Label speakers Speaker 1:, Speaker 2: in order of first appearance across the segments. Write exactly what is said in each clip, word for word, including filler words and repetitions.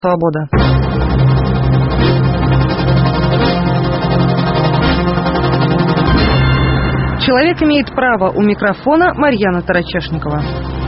Speaker 1: Свобода. Человек имеет право. У микрофона Марьяна Тарачешникова.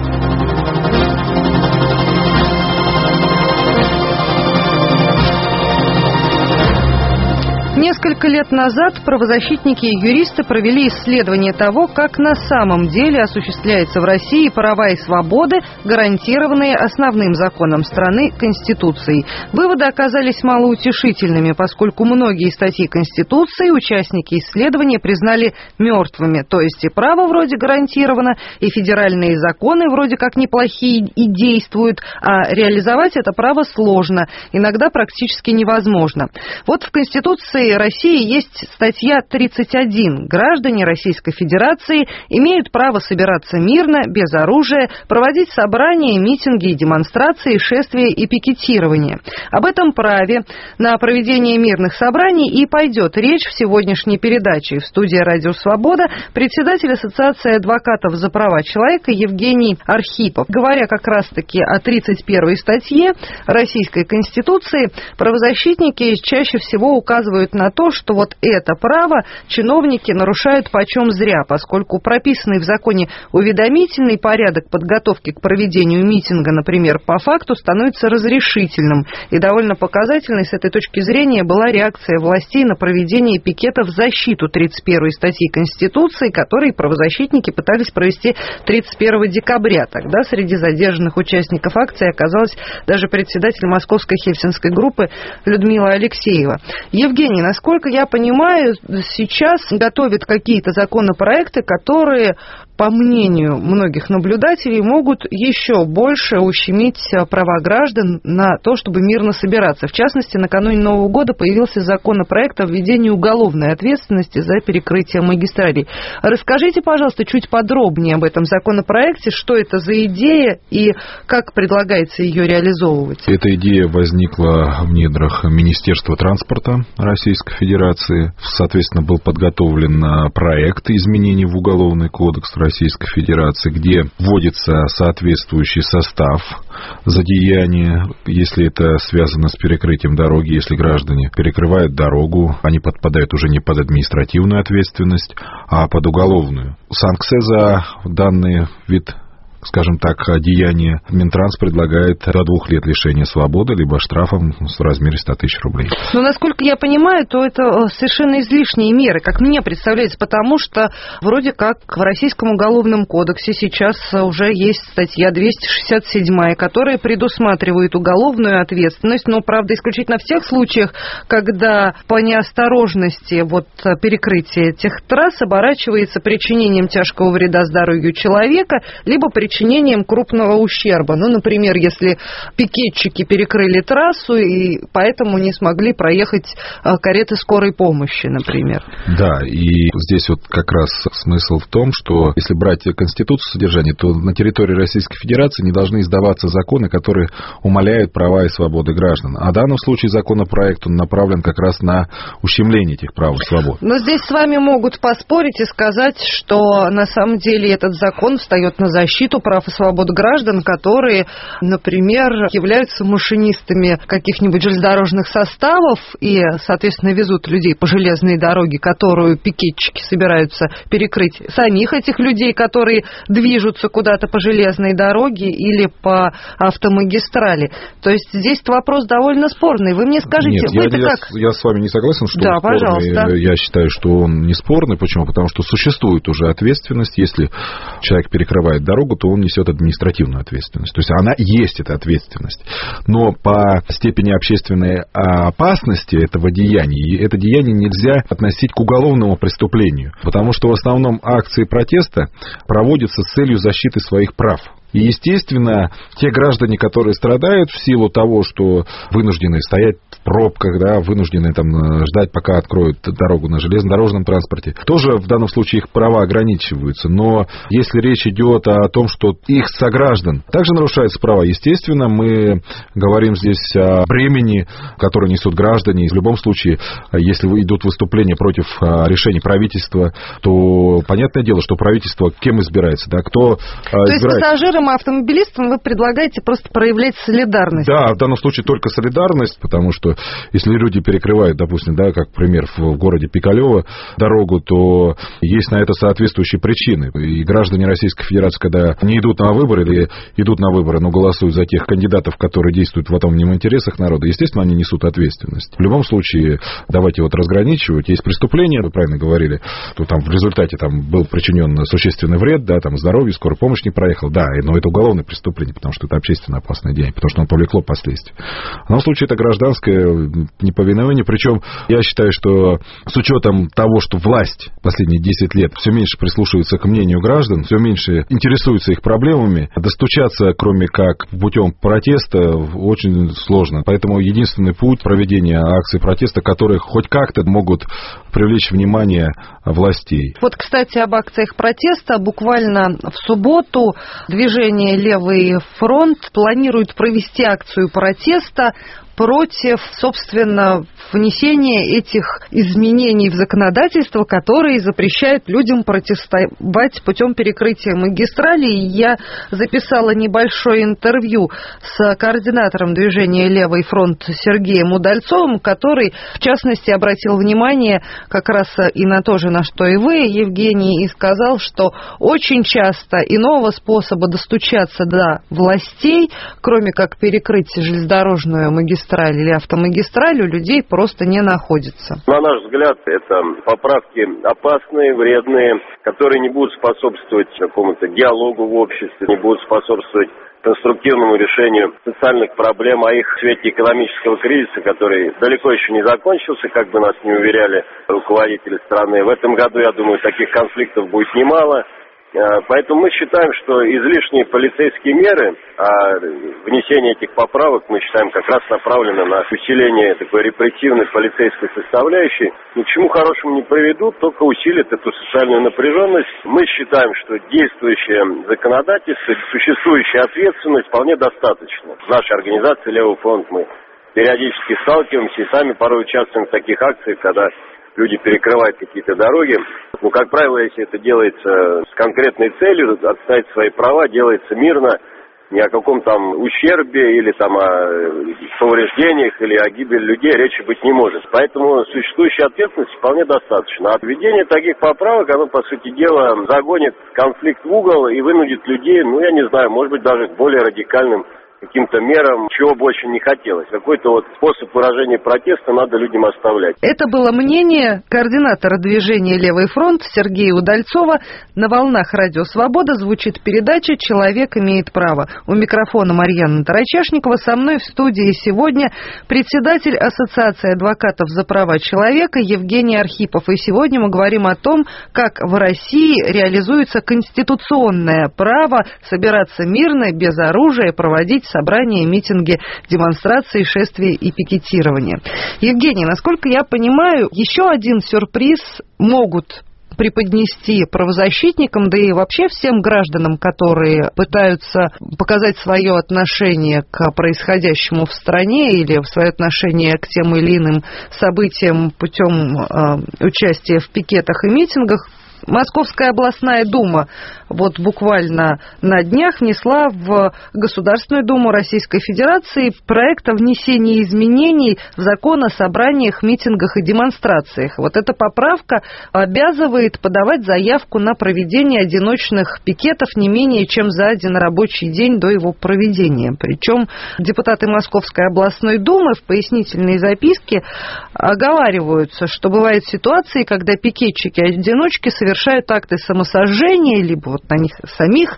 Speaker 1: Несколько лет назад правозащитники и юристы провели исследование того, как на самом деле осуществляется в России права и свободы, гарантированные основным законом страны – Конституцией. Выводы оказались малоутешительными, поскольку многие статьи Конституции участники исследования признали мертвыми, то есть и право вроде гарантировано, и федеральные законы вроде как неплохие и действуют, а реализовать это право сложно, иногда практически невозможно. Вот в Конституции России есть статья тридцать один. Граждане Российской Федерации имеют право собираться мирно, без оружия, проводить собрания, митинги и демонстрации, шествия и пикетирование. Об этом праве на проведение мирных собраний и пойдет речь в сегодняшней передаче. В студии «Радио Свобода» председатель Ассоциации адвокатов за права человека Евгений Архипов. Говоря как раз-таки о тридцать первой статье Российской Конституции, правозащитники чаще всего указывают на то, что вот это право чиновники нарушают почем зря, поскольку прописанный в законе уведомительный порядок подготовки к проведению митинга, например, по факту становится разрешительным. И довольно показательной с этой точки зрения была реакция властей на проведение пикета в защиту тридцать первой статьи Конституции, которые правозащитники пытались провести тридцать первого декабря. Тогда среди задержанных участников акции оказалась даже председатель московской хельсинской группы Людмила Алексеева. Евгений, насколько я понимаю, сейчас готовят какие-то законопроекты, которые, по мнению многих наблюдателей, могут еще больше ущемить права граждан на то, чтобы мирно собираться. В частности, накануне Нового года появился законопроект о введении уголовной ответственности за перекрытие магистралей. Расскажите, пожалуйста, чуть подробнее об этом законопроекте, что это за идея и как предлагается ее реализовывать.
Speaker 2: Эта идея возникла в недрах Министерства транспорта Российской Федерации. Соответственно, был подготовлен проект изменений в Уголовный кодекс Российской Федерации, где вводится соответствующий состав за деяния, если это связано с перекрытием дороги, если граждане перекрывают дорогу, они подпадают уже не под административную ответственность, а под уголовную. Санкция за данный вид, скажем так, деяние Минтранс предлагает до двух лет лишения свободы, либо штрафом в размере ста тысяч рублей.
Speaker 1: Но, насколько я понимаю, то это совершенно излишние меры, как мне представляется, потому что вроде как в Российском уголовном кодексе сейчас уже есть статья двести шестьдесят семь, которая предусматривает уголовную ответственность, но, правда, исключительно в тех случаях, когда по неосторожности вот перекрытие этих трасс оборачивается причинением тяжкого вреда здоровью человека, либо причинением причинением крупного ущерба. Ну, например, если пикетчики перекрыли трассу и поэтому не смогли проехать кареты скорой помощи, например.
Speaker 2: Да, и здесь вот как раз смысл в том, что если брать Конституцию содержание, то на территории Российской Федерации не должны издаваться законы, которые умаляют права и свободы граждан. А в данном случае законопроект он направлен как раз на ущемление этих прав и свобод.
Speaker 1: Но здесь с вами могут поспорить и сказать, что на самом деле этот закон встает на защиту прав и свобод граждан, которые, например, являются машинистами каких-нибудь железнодорожных составов и, соответственно, везут людей по железной дороге, которую пикетчики собираются перекрыть, самих этих людей, которые движутся куда-то по железной дороге или по автомагистрали. То есть здесь вопрос довольно спорный. Вы мне скажите,
Speaker 2: Нет,
Speaker 1: вы-то
Speaker 2: я,
Speaker 1: как?
Speaker 2: Я, я с вами не согласен, что
Speaker 1: да,
Speaker 2: он спорный.
Speaker 1: Пожалуйста.
Speaker 2: Я считаю, что он не спорный. Почему? Потому что существует уже ответственность. Если человек перекрывает дорогу, то он несет административную ответственность. То есть она есть, эта ответственность. Но по степени общественной опасности этого деяния, это деяние нельзя относить к уголовному преступлению. Потому что в основном акции протеста проводятся с целью защиты своих прав. И, естественно, те граждане, которые страдают в силу того, что вынуждены стоять в пробках, да, вынуждены там ждать, пока откроют дорогу на железнодорожном транспорте, тоже в данном случае их права ограничиваются. Но если речь идет о том, что их сограждан также нарушаются права, естественно, мы говорим здесь о бремени, которое несут граждане. И в любом случае, если идут выступления против решений правительства, то понятное дело, что правительство кем избирается, да, кто
Speaker 1: то
Speaker 2: избирает.
Speaker 1: Есть пассажирам всем автомобилистам вы предлагаете просто проявлять солидарность.
Speaker 2: Да, в данном случае только солидарность, потому что если люди перекрывают, допустим, да, как пример в городе Пикалево дорогу, то есть на это соответствующие причины. И граждане Российской Федерации, когда не идут на выборы или идут на выборы, но голосуют за тех кандидатов, которые действуют в автомобильных интересах народа, естественно, они несут ответственность. В любом случае, давайте вот разграничивать. Есть преступления, вы правильно говорили, то там в результате там был причинен существенный вред, да, там здоровью, скорая помощь не проехала, да, но это уголовное преступление, потому что это общественно опасное деяние, потому что оно повлекло последствия. В данном случае это гражданское неповиновение, причем я считаю, что с учетом того, что власть последние десять лет все меньше прислушивается к мнению граждан, все меньше интересуется их проблемами, достучаться, кроме как путем протеста, очень сложно. Поэтому единственный путь проведения акций протеста, которые хоть как-то могут привлечь внимание властей.
Speaker 1: Вот, кстати, об акциях протеста. Буквально в субботу движение «Левый фронт» планирует провести акцию протеста против, собственно, внесения этих изменений в законодательство, которые запрещают людям протестовать путем перекрытия магистралей. Я записала небольшое интервью с координатором движения «Левый фронт» Сергеем Удальцовым, который, в частности, обратил внимание как раз и на то же, на что и вы, Евгений, и сказал, что очень часто иного способа достучаться до властей, кроме как перекрыть железнодорожную магистраль или автомагистраль, у людей просто не находится.
Speaker 3: На наш взгляд, это поправки опасные, вредные, которые не будут способствовать какому-то диалогу в обществе, не будут способствовать конструктивному решению социальных проблем, а их в свете экономического кризиса, который далеко еще не закончился, как бы нас не уверяли руководители страны. В этом году, я думаю, таких конфликтов будет немало. Поэтому мы считаем, что излишние полицейские меры, а внесение этих поправок, мы считаем, как раз направлено на усиление такой репрессивной полицейской составляющей, ни к чему хорошему не приведут, только усилит эту социальную напряженность. Мы считаем, что действующее законодательство, существующая ответственность вполне достаточно. В нашей организации «Левый фронт» мы периодически сталкиваемся и сами порой участвуем в таких акциях, когда люди перекрывают какие-то дороги. Ну, как правило, если это делается с конкретной целью, отстоять свои права, делается мирно, ни о каком там ущербе или там о повреждениях или о гибели людей речи быть не может. Поэтому существующей ответственности вполне достаточно. А введение таких поправок, оно, по сути дела, загонит конфликт в угол и вынудит людей, ну, я не знаю, может быть, даже к более радикальным каким-то мерам, чего больше не хотелось. Какой-то вот способ выражения протеста надо людям оставлять.
Speaker 1: Это было мнение координатора движения «Левый фронт» Сергея Удальцова. На волнах «Радио Свобода» звучит передача «Человек имеет право». У микрофона Марьяна Тарачешникова. Со мной в студии сегодня председатель Ассоциации адвокатов за права человека Евгений Архипов. И сегодня мы говорим о том, как в России реализуется конституционное право собираться мирно, без оружия, проводить собрания, митинги, демонстрации, шествия и пикетирования. Евгений, насколько я понимаю, еще один сюрприз могут преподнести правозащитникам, да и вообще всем гражданам, которые пытаются показать свое отношение к происходящему в стране или свое отношение к тем или иным событиям путем э, участия в пикетах и митингах. Московская областная дума вот буквально на днях внесла в Государственную Думу Российской Федерации проект о внесении изменений в закон о собраниях, митингах и демонстрациях. Вот эта поправка обязывает подавать заявку на проведение одиночных пикетов не менее чем за один рабочий день до его проведения. Причем депутаты Московской областной думы в пояснительной записке оговариваются, что бывают ситуации, когда пикетчики-одиночки совершают совершают акты самосожжения, либо вот на них самих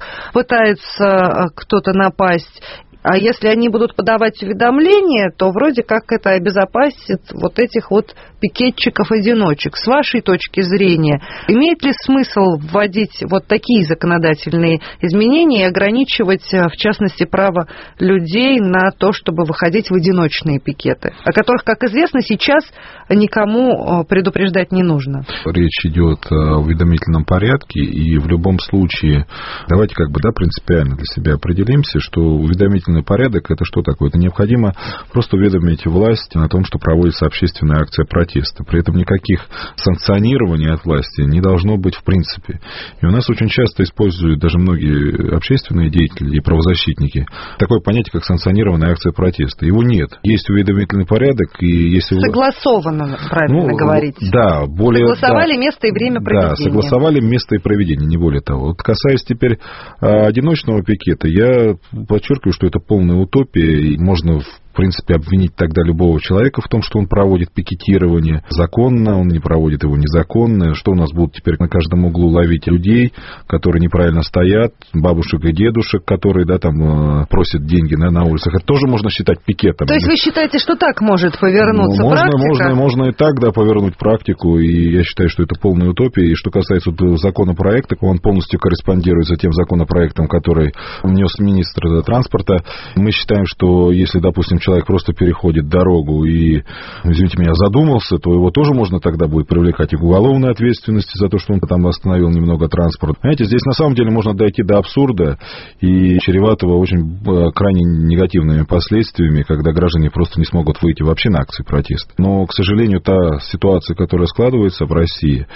Speaker 1: пытаются кто-то напасть. А если они будут подавать уведомления, то вроде как это обезопасит вот этих вот пикетчиков-одиночек. С вашей точки зрения, имеет ли смысл вводить вот такие законодательные изменения и ограничивать, в частности, право людей на то, чтобы выходить в одиночные пикеты, о которых, как известно, сейчас никому предупреждать не нужно?
Speaker 2: Речь идет о уведомительном порядке, и в любом случае, давайте как бы, да, принципиально для себя определимся, что уведомительный разрешительный порядок, это что такое? Это необходимо просто уведомить власть о том, что проводится общественная акция протеста. При этом никаких санкционирований от власти не должно быть в принципе. И у нас очень часто используют даже многие общественные деятели и правозащитники такое понятие, как санкционированная акция протеста. Его нет. Есть уведомительный порядок, и если...
Speaker 1: Согласованно, правильно
Speaker 2: ну,
Speaker 1: говорить.
Speaker 2: Да, более...
Speaker 1: Согласовали
Speaker 2: да,
Speaker 1: место и время проведения.
Speaker 2: Да, согласовали место и проведения, не более того. Вот касаясь теперь а, одиночного пикета, я подчеркиваю, что это полная утопия, и можно... в принципе, обвинить тогда любого человека в том, что он проводит пикетирование законно, он не проводит его незаконно. Что у нас будут теперь на каждом углу ловить людей, которые неправильно стоят, бабушек и дедушек, которые, да, там просят деньги на, на улицах. Это тоже можно считать пикетом.
Speaker 1: То есть вы считаете, что так может повернуться
Speaker 2: ну, можно,
Speaker 1: практика?
Speaker 2: Можно, можно и так, да, повернуть практику, и я считаю, что это полная утопия. И что касается вот законопроекта, он полностью корреспондирует с тем законопроектом, который внес министр транспорта. Мы считаем, что если, допустим, человек просто переходит дорогу и, извините меня, задумался, то его тоже можно тогда будет привлекать и к уголовной ответственности за то, что он там остановил немного транспорт. Понимаете, здесь на самом деле можно дойти до абсурда и чреватого очень крайне негативными последствиями, когда граждане просто не смогут выйти вообще на акции протеста. Но, к сожалению, та ситуация, которая складывается в России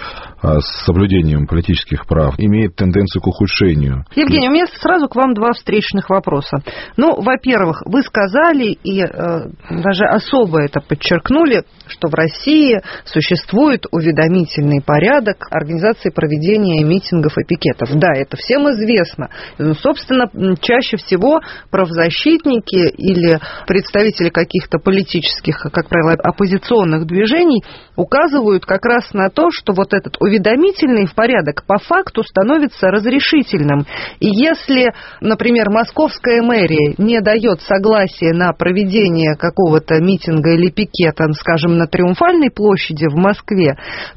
Speaker 2: с соблюдением политических прав, имеет тенденцию к ухудшению.
Speaker 1: Евгений, у меня сразу к вам два встречных вопроса. Ну, во-первых, вы сказали и э, даже особо это подчеркнули, что в России существует уведомительный порядок организации проведения митингов и пикетов. Да, это всем известно. Ну, собственно, чаще всего правозащитники или представители каких-то политических, как правило, оппозиционных движений указывают как раз на то, что вот этот уведомительный порядок по факту становится разрешительным. И если, например, московская мэрия не дает согласия на проведение какого-то митинга или пикета, скажем, на Триумфальной площади в Москве,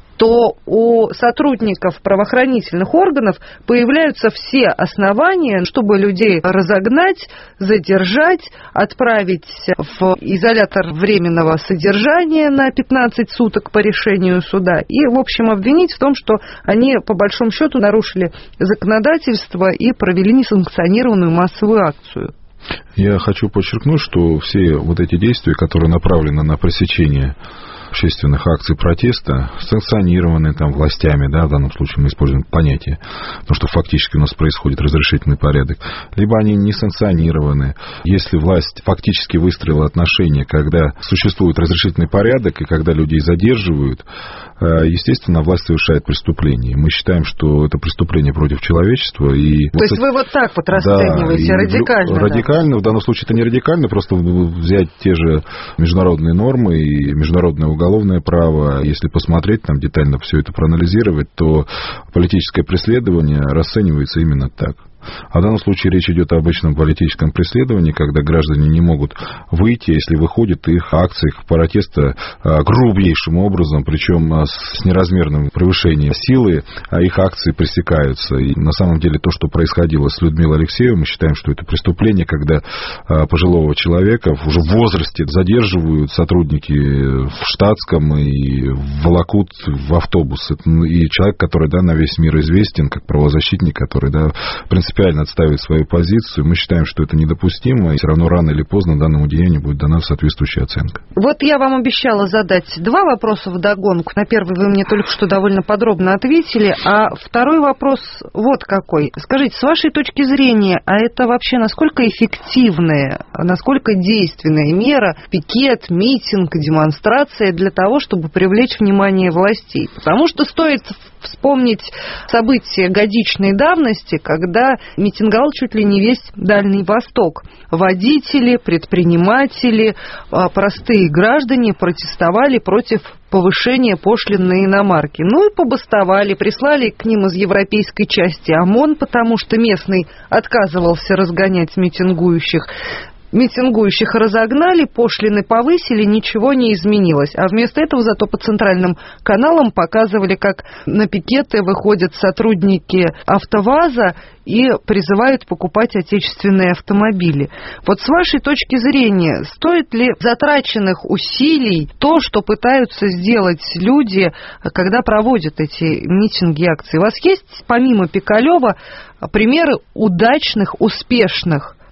Speaker 1: то у сотрудников правоохранительных органов появляются все основания, чтобы людей разогнать, задержать, отправить в изолятор временного содержания на пятнадцать суток по решению суда и, в общем, обвинить в том, что они, по большому счету, нарушили законодательство и провели несанкционированную массовую акцию.
Speaker 2: Я хочу подчеркнуть, что все вот эти действия, которые направлены на пресечение общественных акций протеста, санкционированы там властями, да, в данном случае мы используем понятие, потому что фактически у нас происходит разрешительный порядок, либо они не санкционированы. Если власть фактически выстроила отношения, когда существует разрешительный порядок и когда людей задерживают, естественно, власть совершает преступление. Мы считаем, что это преступление против человечества. И
Speaker 1: То
Speaker 2: вот
Speaker 1: есть
Speaker 2: это...
Speaker 1: вы вот так вот расцениваете,
Speaker 2: да,
Speaker 1: радикально?
Speaker 2: Радикально, да? В данном случае это не радикально, просто взять те же международные нормы и международное уголовное уголовное право, если посмотреть, там детально все это проанализировать, то политическое преследование расценивается именно так. А в данном случае речь идет о обычном политическом преследовании, когда граждане не могут выйти, если выходят их акции протеста грубейшим образом, причем с неразмерным превышением силы, а их акции пресекаются. И на самом деле то, что происходило с Людмилой Алексеевой, мы считаем, что это преступление, когда пожилого человека уже в возрасте задерживают сотрудники в штатском и волокут в автобус. И человек, который, да, на весь мир известен, как правозащитник, который, да, в принципе, принципиально отставить свою позицию. Мы считаем, что это недопустимо, и все равно рано или поздно данному деянию будет дана соответствующая оценка.
Speaker 1: Вот я вам обещала задать два вопроса вдогонку. На первый вы мне только что довольно подробно ответили, а второй вопрос вот какой. Скажите, с вашей точки зрения, а это вообще насколько эффективная, насколько действенная мера, пикет, митинг, демонстрация для того, чтобы привлечь внимание властей? Потому что стоит вспомнить события годичной давности, когда митинговал чуть ли не весь Дальний Восток. Водители, предприниматели, простые граждане протестовали против повышения пошлин на иномарки. Ну и побастовали, прислали к ним из европейской части ОМОН, потому что местный отказывался разгонять митингующих. Митингующих разогнали, пошлины повысили, ничего не изменилось. А вместо этого зато по центральным каналам показывали, как на пикеты выходят сотрудники АвтоВАЗа и призывают покупать отечественные автомобили. Вот с вашей точки зрения, стоит ли затраченных усилий то, что пытаются сделать люди, когда проводят эти митинги и акции? У вас есть, помимо Пикалева, примеры удачных, успешных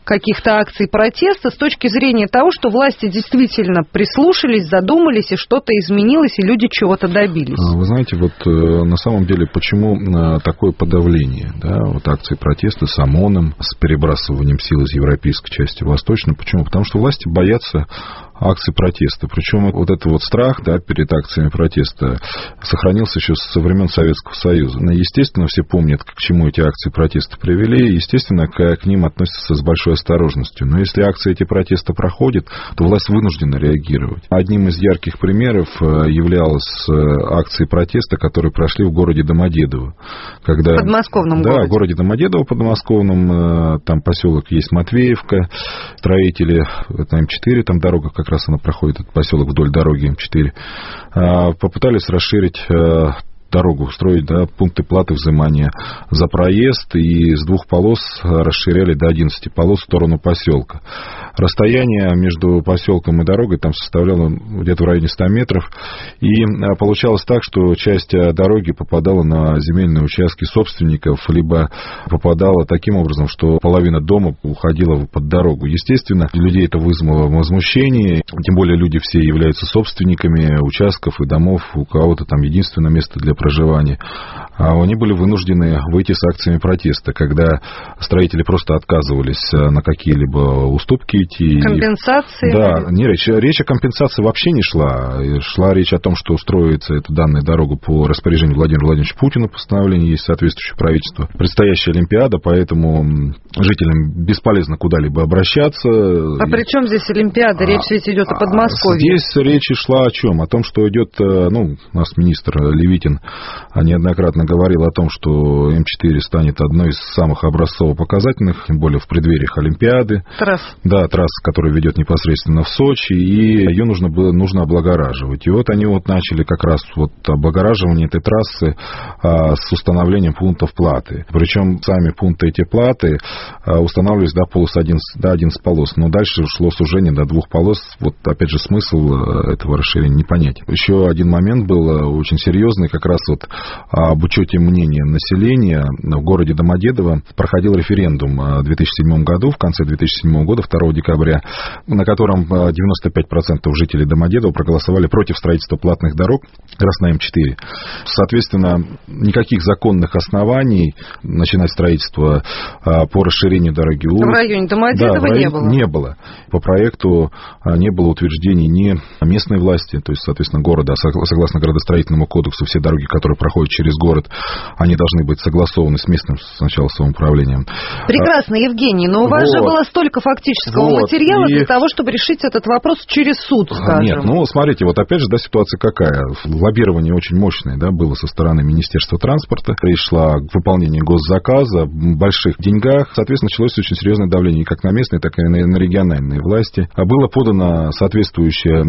Speaker 1: каких-то акций протеста с точки зрения того, что власти действительно прислушались, задумались, и что-то изменилось, и люди чего-то добились?
Speaker 2: Вы знаете, вот на самом деле, почему такое подавление, да, вот акции протеста с ОМОНом, с перебрасыванием сил из европейской части в восточную? Почему? Потому что власти боятся акций протеста. Причем вот этот вот страх, да, перед акциями протеста сохранился еще со времен Советского Союза. Естественно, все помнят, к чему эти акции протеста привели, естественно, к, к ним относятся с большой осторожностью. Но если акции эти протеста проходят, то власть вынуждена реагировать. Одним из ярких примеров являлась акции протеста, которые прошли в городе Домодедово. Когда,
Speaker 1: в подмосковном
Speaker 2: да,
Speaker 1: городе.
Speaker 2: Да, в городе Домодедово подмосковном, там поселок есть Матвеевка, строители, это эм четыре, там дорога как раз она проходит, этот поселок вдоль дороги эм четыре, попытались расширить дорогу, устроить, да, пункты платы взимания за проезд, и с двух полос расширяли до одиннадцати полос в сторону поселка. Расстояние между поселком и дорогой там составляло где-то в районе ста метров, и получалось так, что часть дороги попадала на земельные участки собственников, либо попадала таким образом, что половина дома уходила под дорогу. Естественно, людей это вызвало возмущение, тем более люди все являются собственниками участков и домов, у кого-то там единственное место для проживания. А они были вынуждены выйти с акциями протеста, когда строители просто отказывались на какие-либо уступки идти.
Speaker 1: Компенсации?
Speaker 2: Да, не речь, речь о компенсации вообще не шла. Шла речь о том, что устроится эта данная дорога по распоряжению Владимира Владимировича Путина, постановление есть соответствующее правительство. Предстоящая Олимпиада, поэтому жителям бесполезно куда-либо обращаться.
Speaker 1: А при чем здесь Олимпиада? Речь ведь идет о Подмосковье.
Speaker 2: Здесь речь шла о чем? О том, что идет, ну, у нас министр Левитин неоднократно говорил о том, что эм четыре станет одной из самых образцово-показательных, тем более в преддвериях Олимпиады.
Speaker 1: Трасс.
Speaker 2: Да, трасса, которая ведет непосредственно в Сочи, и ее нужно было, нужно облагораживать. И вот они вот начали как раз вот облагораживание этой трассы а, с установлением пунктов платы. Причем сами пункты эти платы а, устанавливались до полос одиннадцать, до одиннадцати полос, но дальше шло сужение до двух полос. Вот опять же смысл этого расширения непонятен. Еще один момент был очень серьезный, как раз вот об учете мнения населения. В городе Домодедово проходил референдум в две тысячи седьмом году, в конце две тысячи седьмого года, второго декабря, на котором девяносто пять процентов жителей Домодедова проголосовали против строительства платных дорог как раз на эм четыре. Соответственно, никаких законных оснований начинать строительство по расширению дороги
Speaker 1: в районе Домодедова, да, в районе, не было.
Speaker 2: Не было. По проекту не было утверждений ни местной власти, то есть, соответственно, города. Согласно градостроительному кодексу, все дороги, которые проходят через город, они должны быть согласованы с местным сначала самоуправлением.
Speaker 1: Прекрасно, Евгений, но у вас
Speaker 2: вот.
Speaker 1: же было столько фактического вот. материала и... для того, чтобы решить этот вопрос через суд, скажем.
Speaker 2: Нет, ну, смотрите, вот опять же, да, ситуация какая. Лоббирование очень мощное, да, было со стороны Министерства транспорта. Речь шла о выполнении госзаказа, в больших деньгах. Соответственно, началось очень серьезное давление как на местные, так и на региональные власти. Было подано соответствующая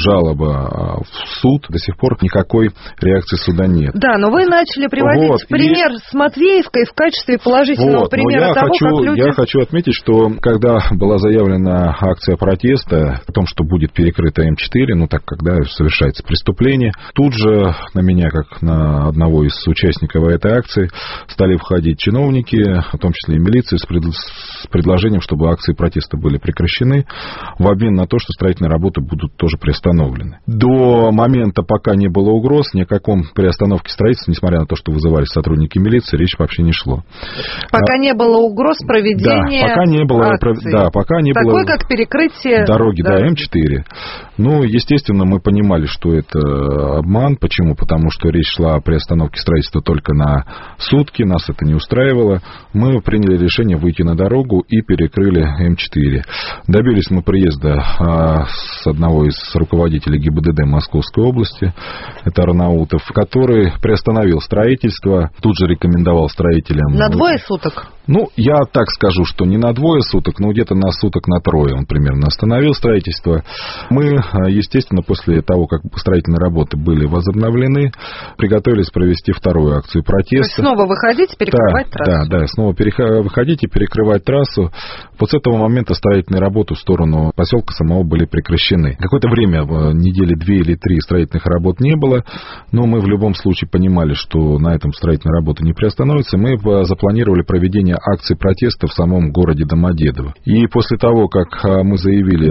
Speaker 2: жалоба в суд. До сих пор никакой реакции суда нет.
Speaker 1: Да, но вы начали приводить вот, пример и... с Матвеевкой в качестве положительного вот, примера того,
Speaker 2: хочу,
Speaker 1: как люди...
Speaker 2: Я хочу отметить, что когда была заявлена акция протеста о том, что будет перекрыта эм четыре, ну так, когда совершается преступление, тут же на меня, как на одного из участников этой акции, стали входить чиновники, в том числе и милиция, с, пред... с предложением, чтобы акции протеста были прекращены, в обмен на то, что строительные работы будут тоже приостановлены. До момента, пока не было угроз, ни о каком приостановке строительства, несмотря на то, что вызывались сотрудники милиции, речь вообще не шло.
Speaker 1: Пока а... не было угроз проведения
Speaker 2: да, пока не было,
Speaker 1: акций.
Speaker 2: Да, пока не
Speaker 1: Такой,
Speaker 2: было...
Speaker 1: как перекрытие...
Speaker 2: Дороги, да, да, эм четыре. Ну, естественно, мы понимали, что это обман. Почему? Потому что речь шла о приостановке строительства только на сутки. Нас это не устраивало. Мы приняли решение выйти на дорогу и перекрыли эм четыре. Добились мы приезда а, с одного из руководителей гэ бэ дэ дэ Московской области, это Арнаутов, который приостановил строительство, тут же рекомендовал строителям...
Speaker 1: На двое суток?
Speaker 2: Ну, я так скажу, что не на двое суток, но где-то на суток на трое он примерно остановил строительство. Мы, естественно, после того, как строительные работы были возобновлены, приготовились провести вторую акцию протеста.
Speaker 1: То есть снова выходить, перекрывать
Speaker 2: да,
Speaker 1: трассу?
Speaker 2: Да, да, снова перех... выходить и перекрывать трассу. Вот с этого момента строительные работы в сторону поселка самого были прекращены. Какое-то время, недели две или три, строительных работ не было, но мы в любом случае понимали, что на этом строительные работы не приостановятся. Мы запланировали проведение акции протеста в самом городе Домодедово. И после того, как мы заявили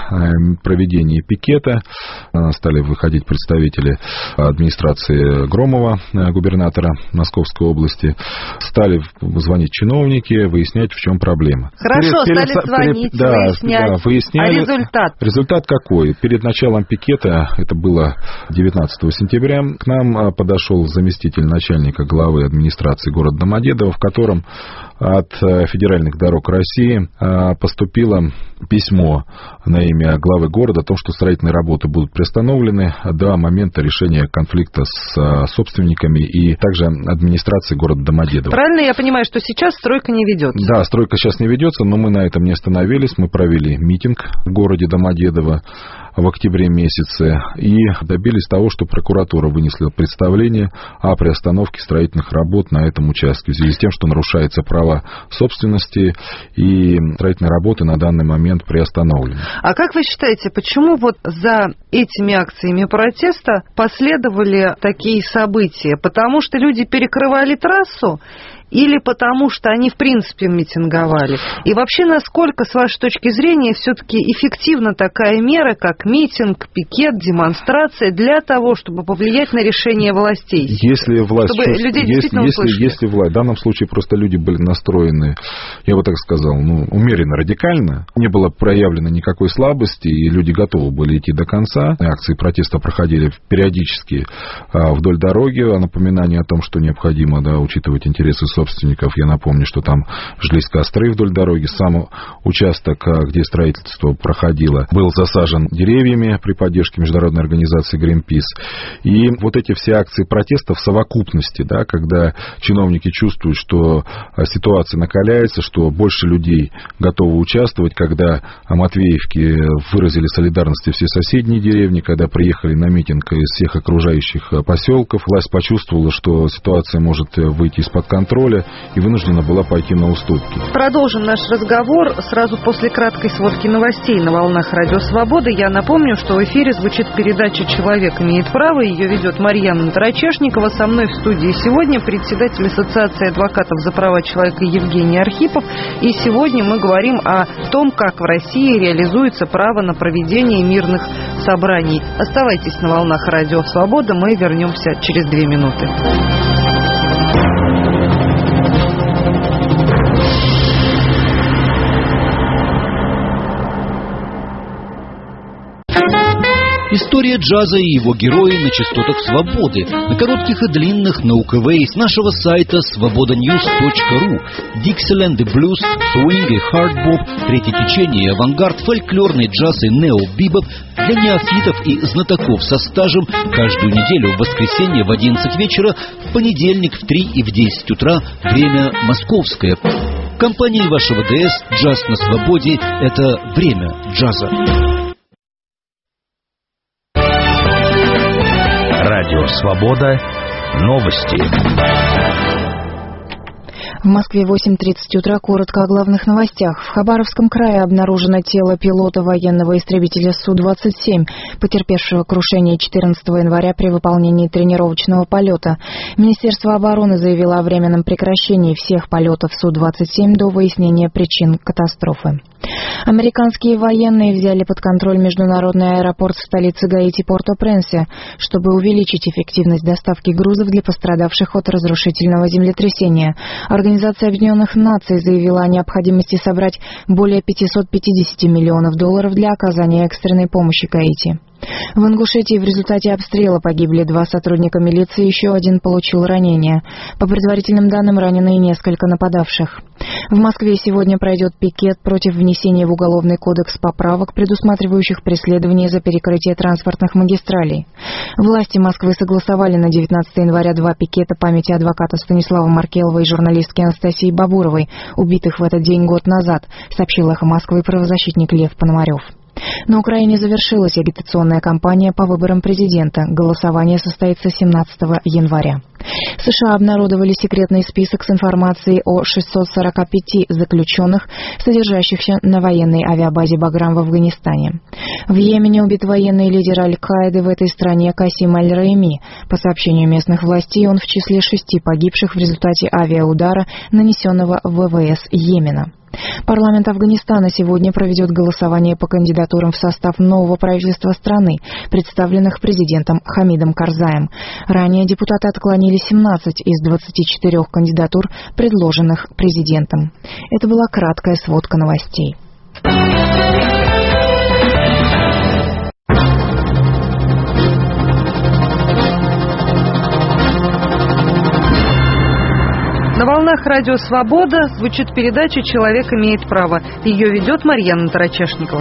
Speaker 2: о проведении пикета, стали выходить представители администрации Громова, губернатора Московской области, стали звонить чиновники, выяснять, в чем проблема.
Speaker 1: Хорошо, перед, стали перед, звонить, перед, выяснять.
Speaker 2: Да, выясняли.
Speaker 1: А результат?
Speaker 2: Результат какой? Перед началом пикета, это было девятнадцатого сентября, к нам подошел заместитель начальника главы администрации города Домодедово, в котором от Федеральных дорог России поступило письмо на имя главы города о том, что строительные работы будут приостановлены до момента решения конфликта с собственниками и также администрацией города Домодедово.
Speaker 1: Правильно я понимаю, что сейчас стройка не ведется?
Speaker 2: Да, стройка сейчас не ведется, но мы на этом не остановились. Мы провели митинг в городе Домодедово в октябре месяце и добились того, что прокуратура вынесла представление о приостановке строительных работ на этом участке в связи с тем, что нарушается право собственности и строительные работы на данный момент приостановлены.
Speaker 1: А как вы считаете, почему вот за этими акциями протеста последовали такие события? Потому что люди перекрывали трассу? Или потому, что они, в принципе, митинговали? И вообще, насколько, с вашей точки зрения, все-таки эффективна такая мера, как митинг, пикет, демонстрация, для того, чтобы повлиять на решение властей?
Speaker 2: Если власть...
Speaker 1: Чтобы чувств... людей действительно
Speaker 2: если,
Speaker 1: услышали.
Speaker 2: Если власть... В данном случае просто люди были настроены, я бы так сказал, ну, умеренно, радикально. Не было проявлено никакой слабости, и люди готовы были идти до конца. Акции протеста проходили периодически вдоль дороги. Напоминание о том, что необходимо, да, учитывать интересы собственников. Я напомню, что там жглись костры вдоль дороги. Сам участок, где строительство проходило, был засажен деревьями при поддержке международной организации Greenpeace. И вот эти все акции протеста в совокупности, да, когда чиновники чувствуют, что ситуация накаляется, что больше людей готовы участвовать, когда в Матвеевке выразили солидарность все соседние деревни, когда приехали на митинг из всех окружающих поселков, власть почувствовала, что ситуация может выйти из-под контроля, и вынуждена была пойти на уступки.
Speaker 1: Продолжим наш разговор сразу после краткой сводки новостей на волнах Радио Свобода. Я напомню, что в эфире звучит передача «Человек имеет право». Ее ведет Марьяна Тарачешникова. Со мной в студии сегодня председатель Ассоциации адвокатов за права человека Евгений Архипов. И сегодня мы говорим о том, как в России реализуется право на проведение мирных собраний. Оставайтесь на волнах Радио Свобода. Мы вернемся через две минуты.
Speaker 4: История джаза и его герои на частотах свободы, на коротких и длинных, на УКВ и с нашего сайта свобода ньюс точка ру. Диксиленд и блюз, свинг и хардбоп, третье течение, авангард, фольклорный джаз и нео-бибоп для неофитов и знатоков со стажем каждую неделю в воскресенье в одиннадцать вечера, в понедельник в три и в десять утра, время московское. В компании вашего ДС «Джаз на свободе» — это время джаза.
Speaker 5: Радио «Свобода». Новости.
Speaker 6: В Москве восемь тридцать утра. Коротко о главных новостях. В Хабаровском крае обнаружено тело пилота военного истребителя Су двадцать семь, потерпевшего крушение четырнадцатого января при выполнении тренировочного полета. Министерство обороны заявило о временном прекращении всех полетов Су двадцать семь до выяснения причин катастрофы. Американские военные взяли под контроль международный аэропорт в столице Гаити Порто-Пренсе, чтобы увеличить эффективность доставки грузов для пострадавших от разрушительного землетрясения. Организация Объединенных Наций заявила о необходимости собрать более пятьсот пятьдесят миллионов долларов для оказания экстренной помощи Гаити. В Ингушетии в результате обстрела погибли два сотрудника милиции, еще один получил ранения. По предварительным данным, ранены и несколько нападавших. В Москве сегодня пройдет пикет против внесения в Уголовный кодекс поправок, предусматривающих преследование за перекрытие транспортных магистралей. Власти Москвы согласовали на девятнадцатого января два пикета памяти адвоката Станислава Маркелова и журналистки Анастасии Бабуровой, убитых в этот день год назад, сообщил «Эхо Москвы» правозащитник Лев Пономарев. На Украине завершилась агитационная кампания по выборам президента. Голосование состоится семнадцатого января. США обнародовали секретный список с информацией о шестистах сорока пяти заключенных, содержащихся на военной авиабазе «Баграм» в Афганистане. В Йемене убит военный лидер Аль-Каиды в этой стране Касим Аль-Раими. По сообщению местных властей, он в числе шести погибших в результате авиаудара, нанесенного ВВС Йемена. Парламент Афганистана сегодня проведет голосование по кандидатурам в состав нового правительства страны, представленных президентом Хамидом Карзаем. Ранее депутаты отклонили семнадцать из двадцати четырёх кандидатур, предложенных президентом. Это была краткая сводка новостей.
Speaker 1: На волнах радио «Свобода» звучит передача «Человек имеет право». Ее ведет Марьяна Тарачешникова.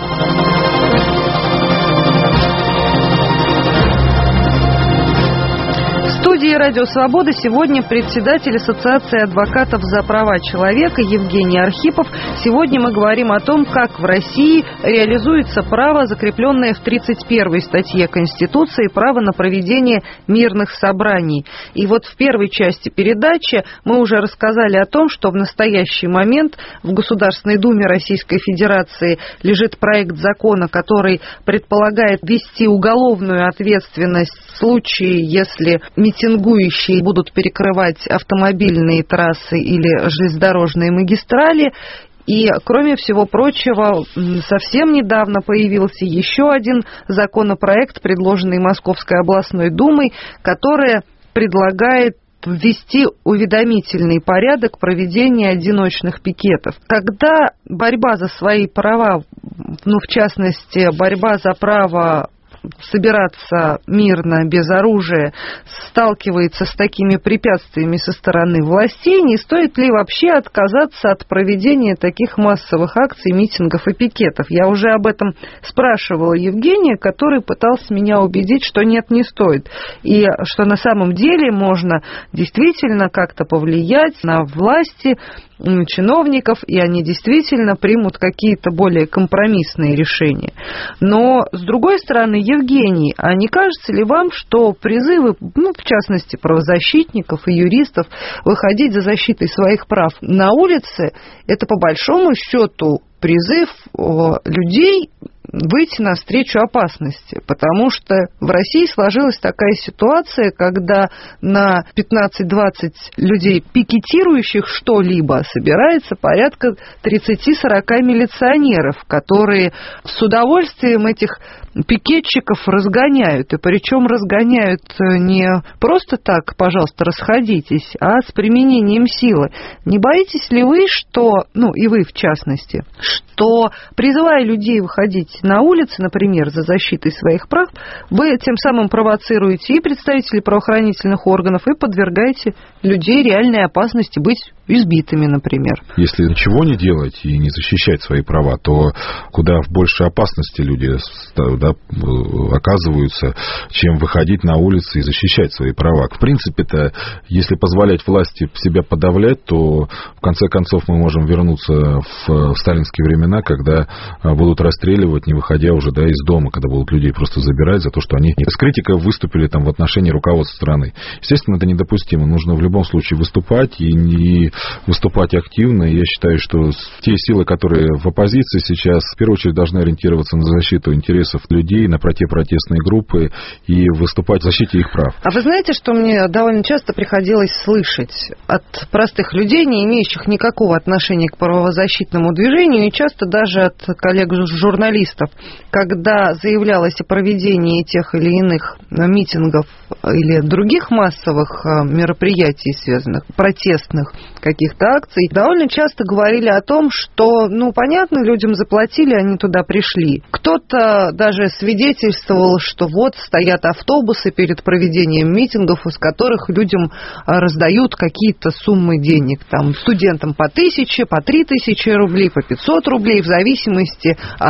Speaker 1: В студии «Радио Свобода» сегодня председатель Ассоциации адвокатов за права человека Евгений Архипов. Сегодня мы говорим о том, как в России реализуется право, закрепленное в тридцать первой статье Конституции, право на проведение мирных собраний. И вот в первой части передачи мы уже рассказали о том, что в настоящий момент в Государственной Думе Российской Федерации лежит проект закона, который предполагает ввести уголовную ответственность в случае, если митингующие будут перекрывать автомобильные трассы или железнодорожные магистрали. И, кроме всего прочего, совсем недавно появился еще один законопроект, предложенный Московской областной думой, который предлагает ввести уведомительный порядок проведения одиночных пикетов. Когда борьба за свои права, ну, в частности, борьба за право собираться мирно, без оружия, сталкивается с такими препятствиями со стороны властей, не стоит ли вообще отказаться от проведения таких массовых акций, митингов и пикетов? Я уже об этом спрашивала Евгения, который пытался меня убедить, что нет, не стоит. И что на самом деле можно действительно как-то повлиять на власти, чиновников, и они действительно примут какие-то более компромиссные решения. Но, с другой стороны, Евгений, а не кажется ли вам, что призывы, ну, в частности, правозащитников и юристов выходить за защитой своих прав на улице, это по большому счету призыв людей выйти навстречу опасности, потому что в России сложилась такая ситуация, когда на пятнадцать-двадцать людей, пикетирующих что-либо, собирается порядка тридцать-сорок милиционеров, которые с удовольствием этих пикетчиков разгоняют, и причем разгоняют не просто так, пожалуйста, расходитесь, а с применением силы. Не боитесь ли вы, что, ну и вы в частности, что, призывая людей выходить на улицы, например, за защитой своих прав, вы тем самым провоцируете и представителей правоохранительных органов, и подвергаете людей реальной опасности быть избитыми, например?
Speaker 2: Если ничего не делать и не защищать свои права, то куда в большей опасности люди, да, оказываются, чем выходить на улицы и защищать свои права. В принципе-то, если позволять власти себя подавлять, то в конце концов мы можем вернуться в сталинские времена, когда будут расстреливать, не выходя уже, да, из дома, когда будут людей просто забирать за то, что они с критикой выступили там в отношении руководства страны. Естественно, это недопустимо. Нужно в любом случае выступать и, и выступать активно. И я считаю, что те силы, которые в оппозиции сейчас, в первую очередь должны ориентироваться на защиту интересов людей, на те протестные группы и выступать в защите их прав.
Speaker 1: А вы знаете, что мне довольно часто приходилось слышать от простых людей, не имеющих никакого отношения к правозащитному движению, и часто даже от коллег-журналистов, когда заявлялось о проведении тех или иных митингов или других массовых мероприятий, связанных, протестных каких-то акций, довольно часто говорили о том, что, ну, понятно, людям заплатили, они туда пришли. Кто-то даже свидетельствовал, что вот стоят автобусы перед проведением митингов, из которых людям раздают какие-то суммы денег. Там студентам по тысяче, по три тысячи рублей, по пятьсот рублей, в зависимости от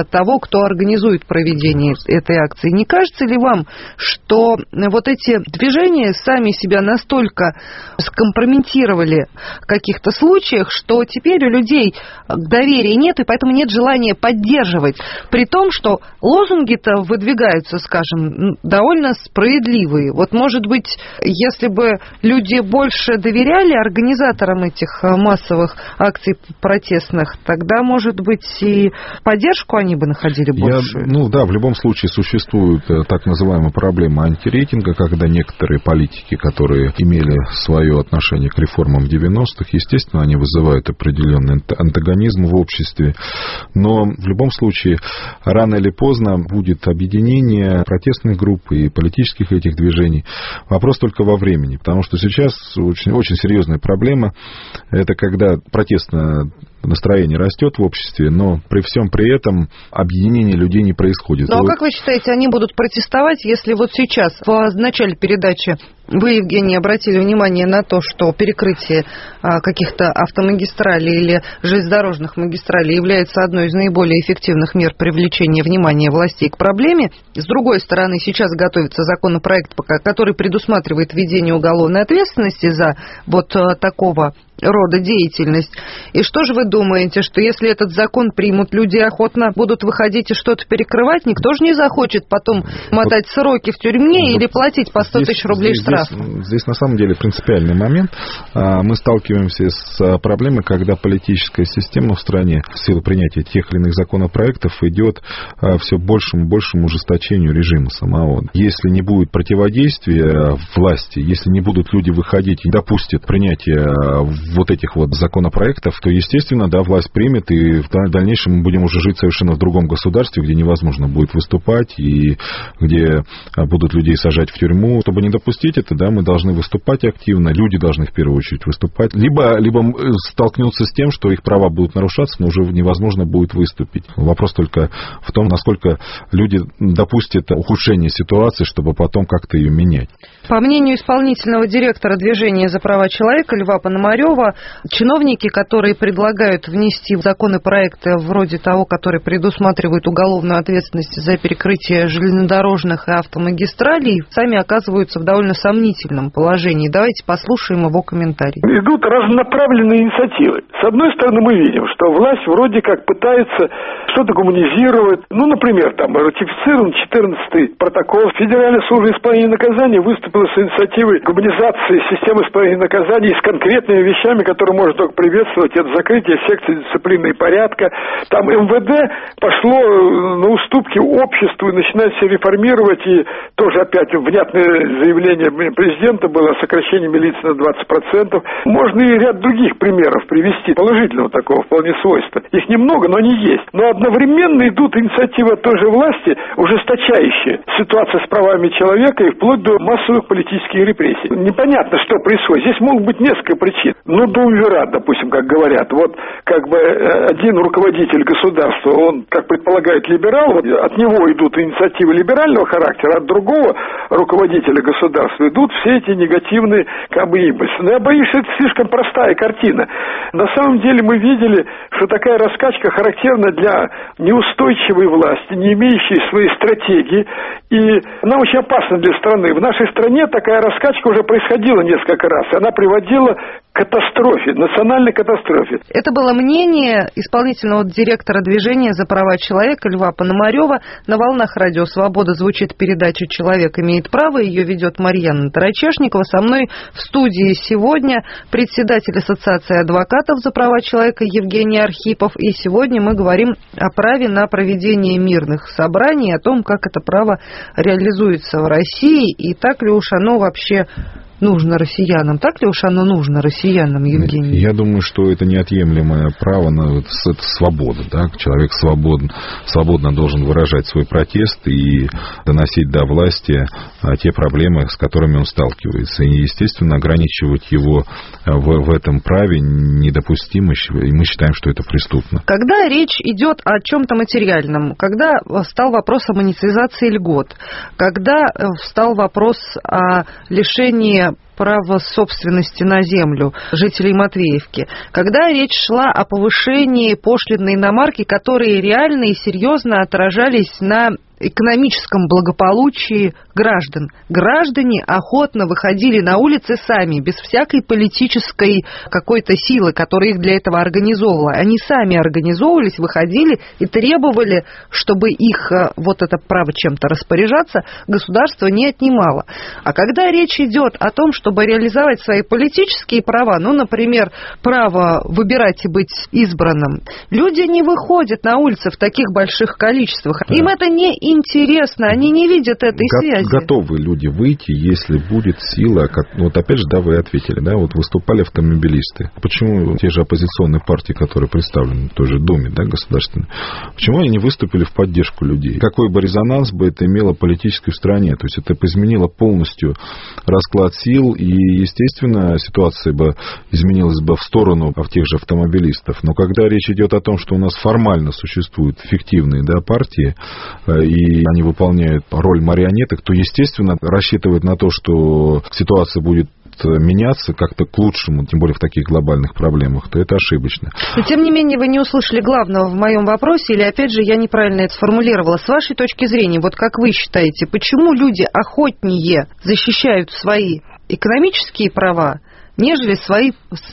Speaker 1: от того, кто организует проведение этой акции. Не кажется ли вам, что вот эти движения сами себя настолько скомпрометировали в каких-то случаях, что теперь у людей доверия нет, и поэтому нет желания поддерживать, при том, что лозунги-то выдвигаются, скажем, довольно справедливые. Вот, может быть, если бы люди больше доверяли организаторам этих массовых акций протестных, тогда, может быть, и поддержку они бы находили больше.
Speaker 2: Я, ну да, в любом случае существует так называемая проблема антирейтинга, когда некоторые политики, которые имели свое отношение к реформам в девяностых, естественно, они вызывают определенный антагонизм в обществе, но в любом случае рано или поздно будет объединение протестных групп и политических этих движений. Вопрос только во времени, потому что сейчас очень, очень серьезная проблема, это когда протестное настроение растет в обществе, но при всем при этом объединение людей не происходит.
Speaker 1: Ну, а
Speaker 2: вот...
Speaker 1: как вы считаете, они будут протестовать, если вот сейчас, в начале передачи, вы, Евгений, обратили внимание на то, что перекрытие каких-то автомагистралей или железнодорожных магистралей является одной из наиболее эффективных мер привлечения внимания властей к проблеме. С другой стороны, сейчас готовится законопроект, который предусматривает введение уголовной ответственности за вот такого рода деятельность. И что же вы думаете, что если этот закон примут, люди охотно будут выходить и что-то перекрывать? Никто же не захочет потом мотать вот, сроки в тюрьме вот или платить по сто тысяч рублей
Speaker 2: здесь,
Speaker 1: штраф.
Speaker 2: Здесь, здесь на самом деле принципиальный момент. Мы сталкиваемся с проблемой, когда политическая система в стране в силу принятия тех или иных законопроектов идет все большему и большему ужесточению режима самого. Если не будет противодействия власти, если не будут люди выходить и допустят принятие вот этих вот законопроектов, то, естественно, да, власть примет, и в дальнейшем мы будем уже жить совершенно в другом государстве, где невозможно будет выступать, и где будут людей сажать в тюрьму. Чтобы не допустить это, да, мы должны выступать активно, люди должны в первую очередь выступать, либо, либо столкнуться с тем, что их права будут нарушаться, но уже невозможно будет выступить. Вопрос только в том, насколько люди допустят ухудшение ситуации, чтобы потом как-то ее менять.
Speaker 1: По мнению исполнительного директора движения за права человека Льва Пономарева, чиновники, которые предлагают внести в законопроекты вроде того, который предусматривает уголовную ответственность за перекрытие железнодорожных и автомагистралей, сами оказываются в довольно сомнительном положении. Давайте послушаем его комментарий.
Speaker 7: Идут разнонаправленные инициативы. С одной стороны, мы видим, что власть вроде как пытается что-то гуманизировать. Ну, например, там ратифицирован четырнадцатый протокол. Федеральная служба исполнения наказаний выступила с инициативой гуманизации системы исполнения наказаний с конкретными вещами, которые можно только приветствовать. Это закрытие секции дисциплины и порядка. Там эм вэ дэ пошло на уступки обществу и начинает себя реформировать. И тоже опять внятное заявление президента было о сокращении милиции на двадцать процентов. Можно и ряд других примеров привести, положительного такого вполне свойства. Их немного, но они есть. Но одновременно идут инициативы от той же власти, ужесточающие ситуацию с правами человека и вплоть до массовых политических репрессий. Непонятно, что происходит. Здесь могут быть несколько причин. Ну, думвират, допустим, как говорят. Вот как бы один руководитель государства, он, как предполагает, либерал, вот от него идут инициативы либерального характера, от другого руководителя государства идут все эти негативные как бы импульсы. Но я боюсь, что это слишком простая картина. На самом деле мы видели, что такая раскачка характерна для неустойчивой власти, не имеющей своей стратегии, и она очень опасна для страны. В нашей стране такая раскачка уже происходила несколько раз. Она приводила к катастрофе, национальной катастрофе.
Speaker 1: Это было мнение исполнительного директора движения за права человека Льва Пономарева. На волнах Радио Свобода звучит передача «Человек имеет право». Ее ведет Марьяна Тарачешникова. Со мной в студии сегодня председатель Ассоциации адвокатов за права человека Евгений Архипов. И сегодня мы говорим о праве на проведение мирных собраний, о том, как это право реализуется в России и так ли уж оно вообще нужно россиянам. Так ли уж оно нужно россиянам, Евгений?
Speaker 2: Я думаю, что это неотъемлемое право, на, это свобода. Да? Человек свободен, свободно должен выражать свой протест и доносить до власти те проблемы, с которыми он сталкивается. И, естественно, ограничивать его в, в этом праве недопустимо, и мы считаем, что это преступно.
Speaker 1: Когда речь идет о чем-то материальном, когда встал вопрос о монетизации льгот, когда встал вопрос о лишении лишения права собственности на землю жителей Матвеевки, когда речь шла о повышении пошлин на иномарки, которые реально и серьезно отражались на экономическом благополучии граждан. Граждане охотно выходили на улицы сами, без всякой политической какой-то силы, которая их для этого организовывала. Они сами организовывались, выходили и требовали, чтобы их вот это право чем-то распоряжаться государство не отнимало. А когда речь идет о том, чтобы реализовать свои политические права, ну, например, право выбирать и быть избранным, люди не выходят на улицы в таких больших количествах. Да. Им это не интересно, они не видят этой Го- связи.
Speaker 2: Готовы люди выйти, если будет сила. Вот опять же, да, вы ответили, да, вот выступали автомобилисты. Почему те же оппозиционные партии, которые представлены в той же Думе, да, государственной, почему они не выступили в поддержку людей? Какой бы резонанс бы это имело политически в стране? То есть это бы изменило полностью расклад сил, и, естественно, ситуация бы изменилась бы в сторону тех же автомобилистов. Но когда речь идет о том, что у нас формально существуют фиктивные, да, партии, и и они выполняют роль марионеток, то, естественно, рассчитывать на то, что ситуация будет меняться как-то к лучшему, тем более в таких глобальных проблемах, то это ошибочно.
Speaker 1: Но, тем не менее, вы не услышали главного в моем вопросе, или, опять же, я неправильно это сформулировала. С вашей точки зрения, вот как вы считаете, почему люди охотнее защищают свои экономические права, нежели свои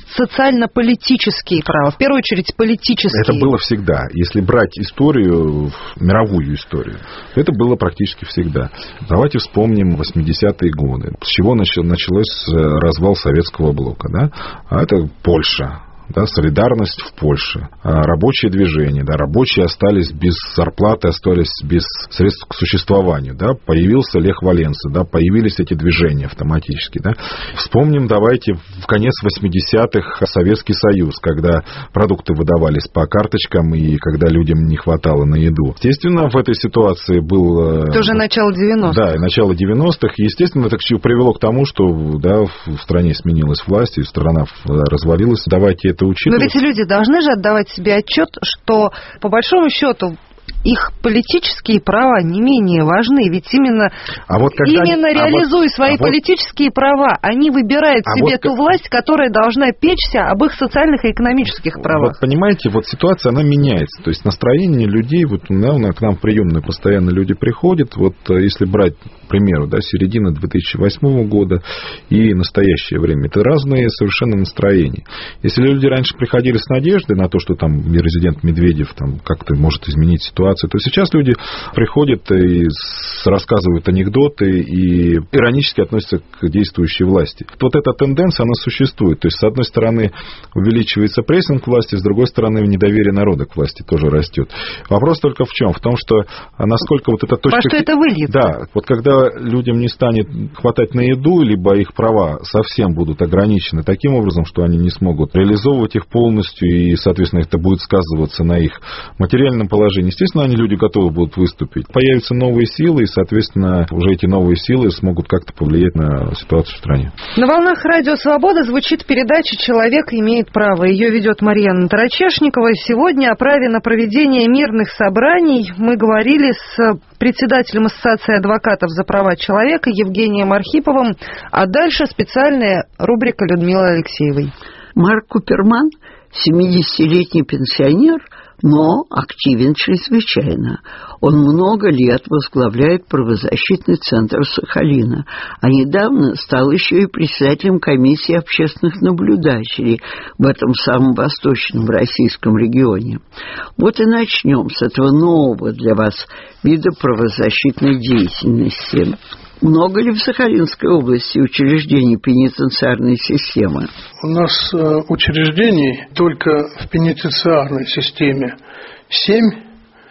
Speaker 1: социально-политические права, в первую очередь политические?
Speaker 2: Это было всегда. Если брать историю, мировую историю, это было практически всегда. Давайте вспомним восьмидесятые годы. С чего началось развал Советского блока? Да? А это Польша. Да, солидарность в Польше, рабочее движение, да, рабочие остались без зарплаты, остались без средств к существованию, да, появился Лех Валенса, да, появились эти движения автоматически, да. Вспомним, давайте, в конец восьмидесятых Советский Союз, когда продукты выдавались по карточкам и когда людям не хватало на еду. Естественно, в этой ситуации был...
Speaker 1: Это уже начало девяностых.
Speaker 2: Да, начало девяностых, и, естественно, это привело к тому, что, да, в стране сменилась власть, и страна развалилась. Давайте это учитывать.
Speaker 1: Но ведь люди должны же отдавать себе отчет, что, по большому счету, их политические права не менее важны, ведь именно,
Speaker 2: а вот
Speaker 1: именно
Speaker 2: они,
Speaker 1: реализуя
Speaker 2: а вот,
Speaker 1: свои
Speaker 2: а
Speaker 1: политические вот, права, они выбирают а себе
Speaker 2: вот,
Speaker 1: ту власть, которая должна печься об их социальных и экономических правах.
Speaker 2: Вот понимаете, вот ситуация, она меняется, то есть настроение людей, вот да, к нам в приемную постоянно люди приходят, вот если брать, к примеру, да, середина две тысячи восьмого года и настоящее время, это разные совершенно настроения. Если люди раньше приходили с надеждой на то, что там резидент Медведев там как-то может изменить ситуацию, то сейчас люди приходят и рассказывают анекдоты и иронически относятся к действующей власти. Вот эта тенденция, она существует. То есть, с одной стороны, увеличивается прессинг власти, с другой стороны, недоверие народа к власти тоже растет. Вопрос только в чем? В том, что насколько вот эта точка...
Speaker 1: Во что это выльется?
Speaker 2: Да, вот когда людям не станет хватать на еду, либо их права совсем будут ограничены таким образом, что они не смогут реализовывать их полностью, и, соответственно, это будет сказываться на их материальном положении. Естественно, они, люди, готовы будут выступить. Появятся новые силы, и, соответственно, уже эти новые силы смогут как-то повлиять на ситуацию в стране.
Speaker 1: На волнах Радио Свобода звучит передача «Человек имеет право». Ее ведет Марьяна Тарачешникова. Сегодня о праве на проведение мирных собраний мы говорили с председателем Ассоциации адвокатов за права человека Евгением Архиповым. А дальше специальная рубрика Людмилы Алексеевой.
Speaker 8: Марк Куперман, семидесятилетний пенсионер, но активен чрезвычайно. Он много лет возглавляет правозащитный центр Сахалина, а недавно стал еще и председателем комиссии общественных наблюдателей в этом самом восточном российском регионе. Вот и начнем с этого нового для вас вида правозащитной деятельности. Много ли в Сахалинской области учреждений пенитенциарной системы?
Speaker 9: У нас э, учреждений только в пенитенциарной системе семь,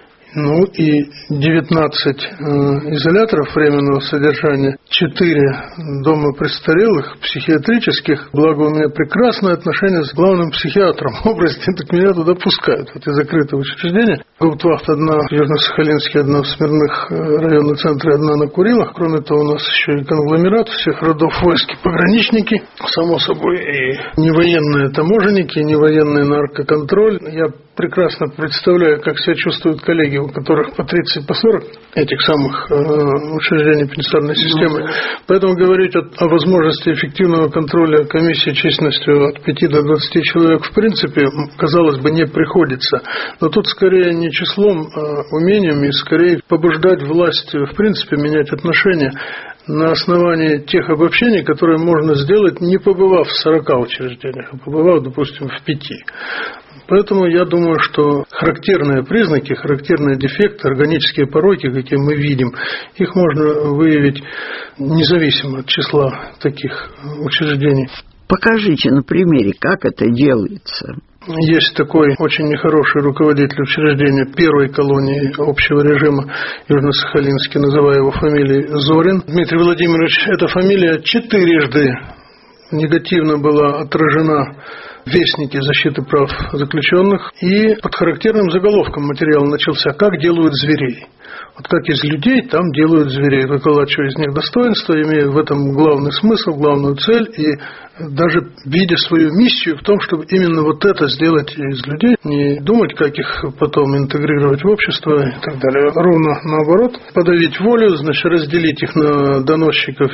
Speaker 9: ну и девятнадцать э, изоляторов временного содержания, четыре дома престарелых, психиатрических. Благо у меня прекрасное отношение с главным психиатром области, так меня туда пускают, вот и закрытое учреждение. Гауптвахт одна в Южно-Сахалинске, одна в Смирных районных центре, одна на Курилах. Кроме того, у нас еще и конгломерат всех родов войск, пограничники, само собой, и невоенные таможенники, невоенный наркоконтроль. Я прекрасно представляю, как себя чувствуют коллеги, у которых по тридцать, по сорок этих самых э, учреждений пенитенциарной системы. Mm-hmm. Поэтому говорить о, о возможности эффективного контроля комиссии численностью от пяти до двадцати человек в принципе, казалось бы, не приходится. Но тут скорее не числом, а умением, и скорее побуждать власть в принципе менять отношения на основании тех обобщений, которые можно сделать, не побывав в сорока учреждениях, а побывав, допустим, в пяти. Поэтому я думаю, что характерные признаки, характерные дефекты, органические пороки, какие мы видим, их можно выявить независимо от числа таких учреждений.
Speaker 8: Покажите на примере, как это делается.
Speaker 9: Есть такой очень нехороший руководитель учреждения первой колонии общего режима Южно-Сахалинский, называя его фамилией Зорин. Дмитрий Владимирович, эта фамилия четырежды негативно была отражена в Вестнике защиты прав заключенных, и под характерным заголовком материал начался «Как делают зверей». Вот как из людей там делают зверей, выколачивая из них достоинство, имея в этом главный смысл, главную цель, и даже видя свою миссию в том, чтобы именно вот это сделать из людей, не думать, как их потом интегрировать в общество и так далее. Ровно наоборот, подавить волю, значит, разделить их на доносчиков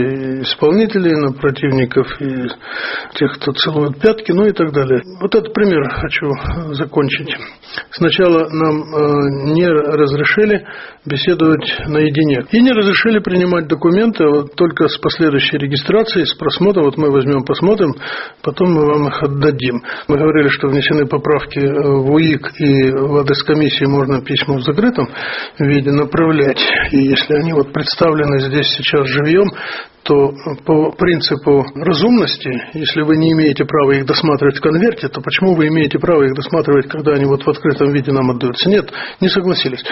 Speaker 9: и исполнителей, на противников и тех, кто целует пятки, ну и так далее. Вот этот пример хочу закончить. Сначала нам э, не разрешили беседовать наедине. И не разрешили принимать документы, вот только с последующей регистрацией, с просмотром. Вот мы возьмем, посмотрим, потом мы вам их отдадим. Мы говорили, что внесены поправки в УИК, и в адрес комиссии можно письма в закрытом виде направлять. И если они вот представлены здесь сейчас живьем, то по принципу разумности, если вы не имеете права их досматривать в конверте, то почему вы имеете право их досматривать, когда они вот в открытом виде нам отдаются? Нет, не согласились.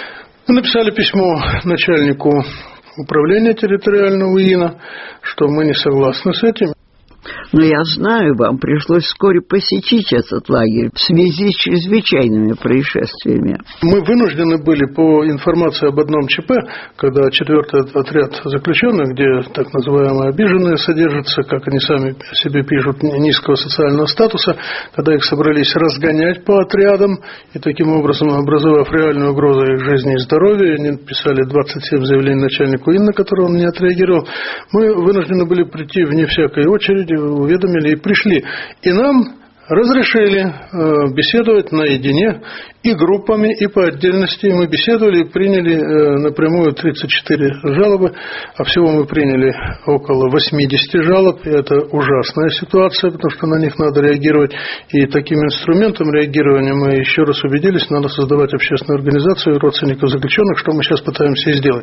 Speaker 9: Мы написали письмо начальнику управления территориального УИНа, что мы не согласны с этим.
Speaker 8: Но я знаю, вам пришлось вскоре посетить этот лагерь в связи с чрезвычайными происшествиями.
Speaker 9: Мы вынуждены были по информации об одном ЧП, когда четвертый отряд заключенных, где так называемые обиженные содержатся, как они сами себе пишут, низкого социального статуса, когда их собрались разгонять по отрядам и таким образом, образовав реальную угрозу их жизни и здоровья, они написали двадцать семь заявлений начальнику ИН, на которые он не отреагировал, мы вынуждены были прийти вне всякой очереди, уведомили и пришли. И нам разрешили э, беседовать наедине и группами, и по отдельности. Мы беседовали и приняли э, напрямую тридцать четыре жалобы, а всего мы приняли около восемьдесят жалоб. И это ужасная ситуация, потому что на них надо реагировать. И таким инструментом реагирования мы еще раз убедились, надо создавать общественную организацию родственников заключенных, что мы сейчас пытаемся и сделать.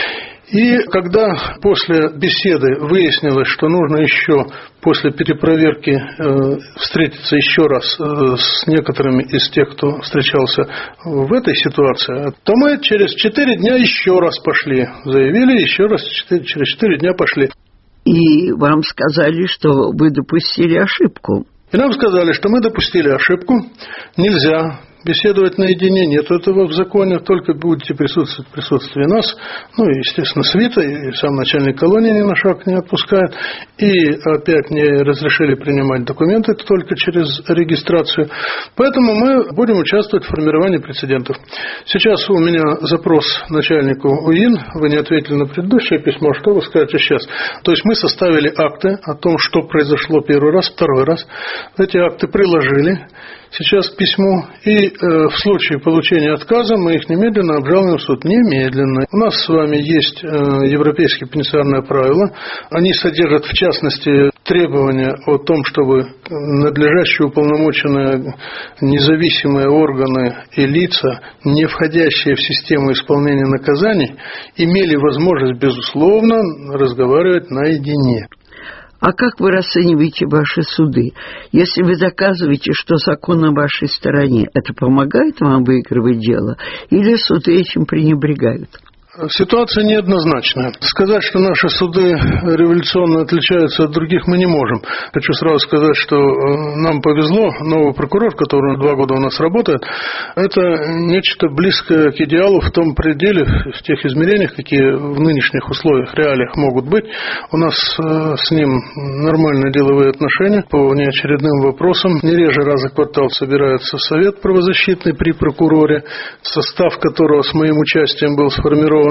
Speaker 9: И когда после беседы выяснилось, что нужно еще после перепроверки э, встретиться еще раз э, с некоторыми из тех, кто встречался в этой ситуации, то мы через четыре дня еще раз пошли, заявили, еще раз через четыре дня пошли.
Speaker 8: И вам сказали, что вы допустили ошибку.
Speaker 9: И нам сказали, что мы допустили ошибку, нельзя беседовать наедине, нет этого в законе, только будете присутствовать в присутствии нас, ну и, естественно, свита, и сам начальник колонии ни на шаг не отпускает, и опять не разрешили принимать документы только через регистрацию, поэтому мы будем участвовать в формировании прецедентов. Сейчас у меня запрос начальнику УИН, вы не ответили на предыдущее письмо, что вы скажете сейчас? То есть мы составили акты о том, что произошло первый раз, второй раз, эти акты приложили сейчас к письму, и э, в случае получения отказа мы их немедленно обжалуем в суд. Немедленно. У нас с вами есть э, европейские пенитенциарные правила. Они содержат, в частности, требования о том, чтобы надлежащие уполномоченные независимые органы и лица, не входящие в систему исполнения наказаний, имели возможность, безусловно, разговаривать наедине.
Speaker 8: А как вы расцениваете ваши суды? Если вы доказываете, что закон на вашей стороне, это помогает вам выигрывать дело? Или суды этим пренебрегают?
Speaker 9: Ситуация неоднозначная. Сказать, что наши суды революционно отличаются от других, мы не можем. Хочу сразу сказать, что нам повезло. Новый прокурор, который два года у нас работает, это нечто близкое к идеалу в том пределе, в тех измерениях, какие в нынешних условиях, реалиях могут быть. У нас с ним нормальные деловые отношения по неочередным вопросам. Не реже раза в квартал собирается совет правозащитный при прокуроре, состав которого с моим участием был сформирован.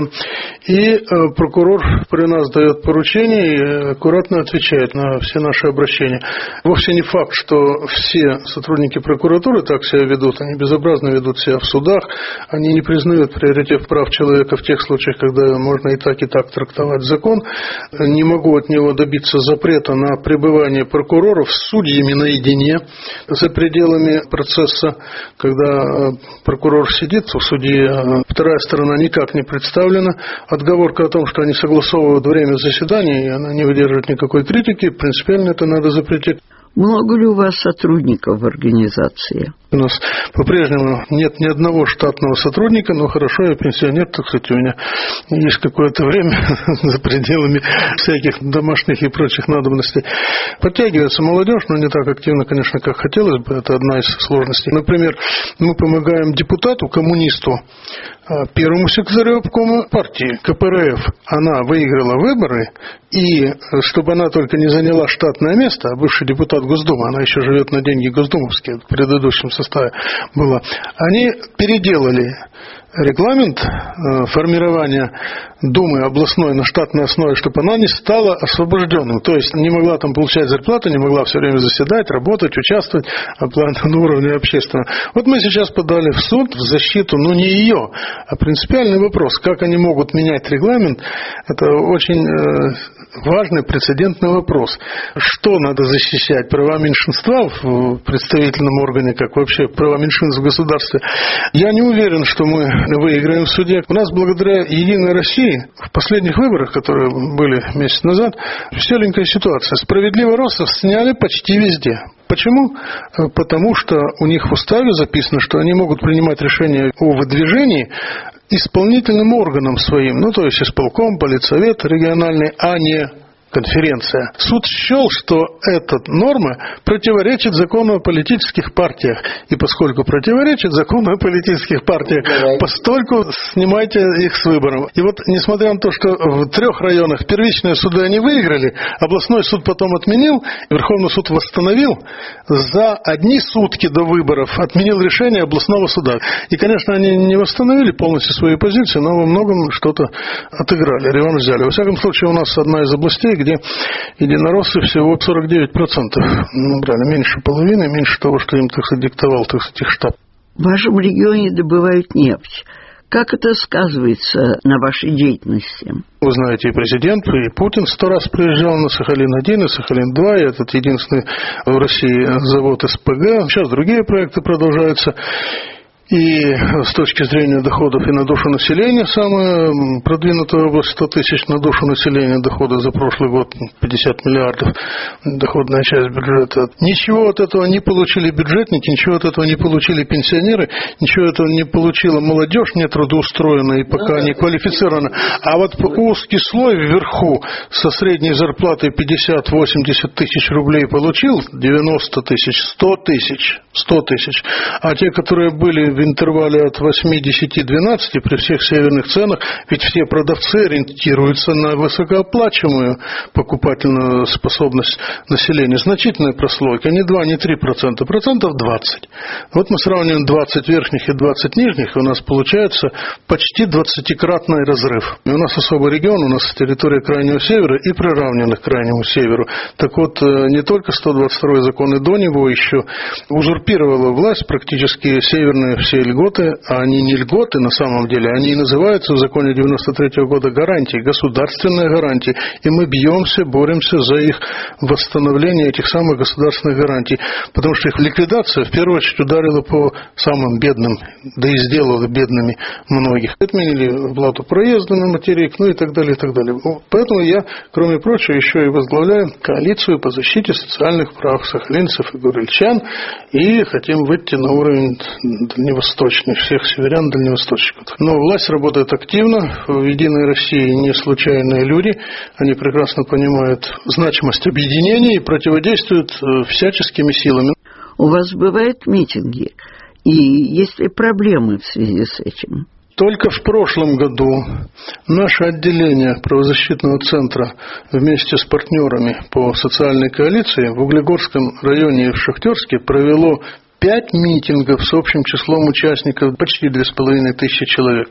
Speaker 9: И прокурор при нас дает поручения и аккуратно отвечает на все наши обращения. Вовсе не факт, что все сотрудники прокуратуры так себя ведут. Они безобразно ведут себя в судах. Они не признают приоритет прав человека в тех случаях, когда можно и так, и так трактовать закон. Не могу от него добиться запрета на пребывание прокуроров с судьями наедине за пределами процесса, когда прокурор сидит в суде, а вторая сторона никак не представлена. Отговорка о том, что они согласовывают время заседания, и она не выдерживает никакой критики, принципиально это надо запретить.
Speaker 8: Много ли у вас сотрудников в организации?
Speaker 9: У нас по-прежнему нет ни одного штатного сотрудника, но хорошо, я пенсионер, так сказать, у меня есть какое-то время за пределами всяких домашних и прочих надобностей. Подтягивается молодежь, но не так активно, конечно, как хотелось бы. Это одна из сложностей. Например, мы помогаем депутату, коммунисту, первому секретарю обкома партии, ка пэ эр эф. Она выиграла выборы, и чтобы она только не заняла штатное место, а бывший депутат Госдумы, она еще живет на деньги госдумовские, в предыдущем составе была, они переделали регламент формирования Думы областной на штатной основе, чтобы она не стала освобожденным. То есть не могла там получать зарплату, не могла все время заседать, работать, участвовать на уровне общественного. Вот мы сейчас подали в суд в защиту, ну не ее, а принципиальный вопрос, как они могут менять регламент. Это очень важный прецедентный вопрос. Что надо защищать? Права меньшинства в представительном органе, как вообще права меньшинств в государстве? Я не уверен, что мы выиграем в суде. У нас благодаря Единой России в последних выборах, которые были месяц назад, веселенькая ситуация. Справедливо-Россов сняли почти везде. Почему? Потому что у них в уставе записано, что они могут принимать решения о выдвижении исполнительным органом своим, ну то есть исполком, политсовет региональный, а не конференция. Суд счел, что эта норма противоречит закону о политических партиях. И поскольку противоречит закону о политических партиях, Давай. постольку снимайте их с выбором. И вот, несмотря на то, что в трех районах первичные суды они выиграли, областной суд потом отменил, Верховный суд восстановил, за одни сутки до выборов отменил решение областного суда. И, конечно, они не восстановили полностью свою позицию, но во многом что-то отыграли, реванш взяли. Во всяком случае, у нас одна из областей, где единороссы всего сорок девять процентов набрали, меньше половины, меньше того, что им, так сказать, диктовал, так сказать, их штаб.
Speaker 8: В вашем регионе добывают нефть. Как это сказывается на вашей деятельности?
Speaker 9: Вы знаете, и президент, и Путин сто раз приезжал на Сахалин-один и Сахалин-два, и этот единственный в России завод эс пэ гэ. Сейчас другие проекты продолжаются. И с точки зрения доходов и на душу населения, самая продвинутая область сто тысяч на душу населения, доходы за прошлый год пятьдесят миллиардов, доходная часть бюджета. Ничего от этого не получили бюджетники, ничего от этого не получили пенсионеры, ничего от этого не получила молодежь, не трудоустроенная и пока не квалифицирована. А вот узкий слой вверху со средней зарплатой пятьдесят-восемьдесят тысяч рублей получил, девяносто тысяч, сто тысяч, сто тысяч. А те, которые были в интервале от восьми, десяти, двенадцати при всех северных ценах, ведь все продавцы ориентируются на высокооплачиваемую покупательную способность населения. Значительная прослойка, не два, не три процента, процентов двадцать. Вот мы сравниваем двадцать верхних и двадцать нижних, и у нас получается почти двадцатикратный разрыв. И у нас особый регион, у нас территория Крайнего Севера и приравненных к Крайнему Северу. Так вот, не только сто двадцать второй закон, и до него еще узурпировала власть практически северные все льготы, а они не льготы на самом деле, они и называются в законе девяносто третьего года гарантии, государственные гарантии. И мы бьемся, боремся за их восстановление, этих самых государственных гарантий. Потому что их ликвидация в первую очередь ударила по самым бедным, да и сделала бедными многих. Отменили плату проезда на материк, ну и так далее, и так далее. Поэтому я, кроме прочего, еще и возглавляю коалицию по защите социальных прав сахалинцев и гурельчан, и хотим выйти на уровень дальневосточного дальневосточный, всех северян дальневосточников. Но власть работает активно, в «Единой России» не случайные люди, они прекрасно понимают значимость объединения и противодействуют всяческими силами.
Speaker 8: У вас бывают митинги, и есть ли проблемы в связи с этим?
Speaker 9: Только в прошлом году наше отделение правозащитного центра вместе с партнерами по социальной коалиции в Углегорском районе и в Шахтерске провело пять митингов с общим числом участников почти две с половиной тысячи человек.